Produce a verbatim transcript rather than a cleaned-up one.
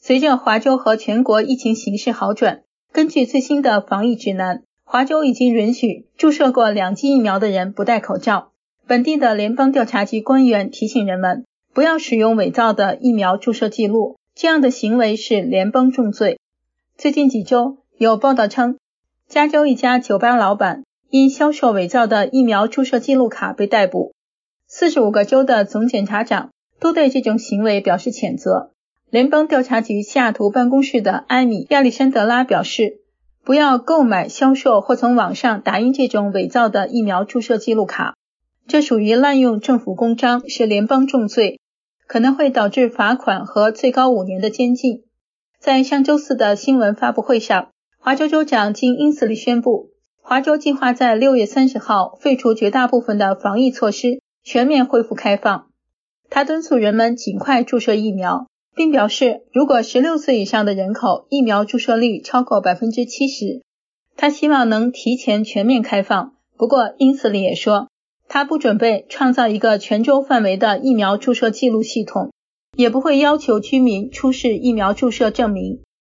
随着华州和全国疫情形势好转，根据最新的防疫指南，华州已经允许注射过两剂疫苗的人不戴口罩。本地的联邦调查局官员提醒人们，不要使用伪造的疫苗注射记录，这样的行为是联邦重罪。最近几周，有报道称，加州一家酒吧老板因销售伪造的疫苗注射记录卡被逮捕。四十五个州的总检察长都对这种行为表示谴责。联邦调查局西雅图办公室的艾米·亚历山德拉表示，不要购买、销售或从网上打印这种伪造的疫苗注射记录卡，这属于滥用政府公章，是联邦重罪，可能会导致罚款和最高五年的监禁。在上周四的新闻发布会上，华州州长金英斯利宣布，华州计划在六月三十号废除绝大部分的防疫措施，全面恢复开放。他敦促人们尽快注射疫苗，并表示，如果十六岁以上的人口疫苗注射率超过 百分之七十， 他希望能提前全面开放。不过英斯利也说，他不准备创造一个全州范围的疫苗注射记录系统，也不会要求居民出示疫苗注射证明。